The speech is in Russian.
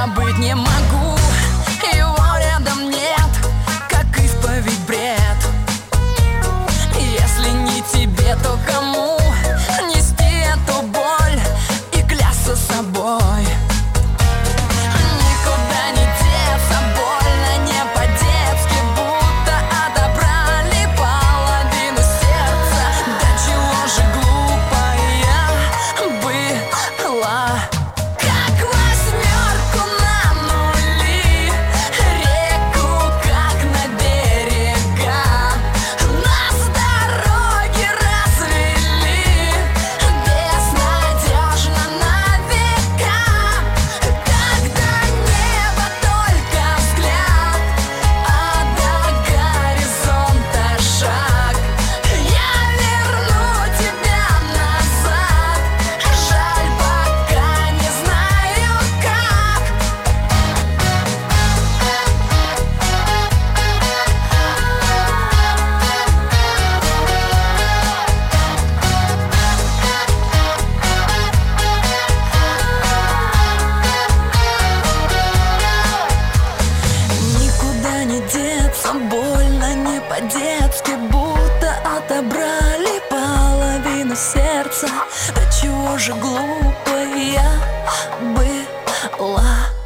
забыть не могу. Его рядом нет, как исповедь бред. Если не тебе, то кому нести эту боль и клясться собой? Никуда не деться, больно не по-детски, будто отобрали половину сердца. Да чего же глупая была. Как восьмерку на нули, реку как на берега. Нас дороги развели безнадежно на века. Когда небо только взгляд, а до горизонта шаг, я верну тебя назад. Жаль, пока не знаю как. Никуда не деться, больно не по-детски, будто отобрали половину сердца. Да чего же глупая была.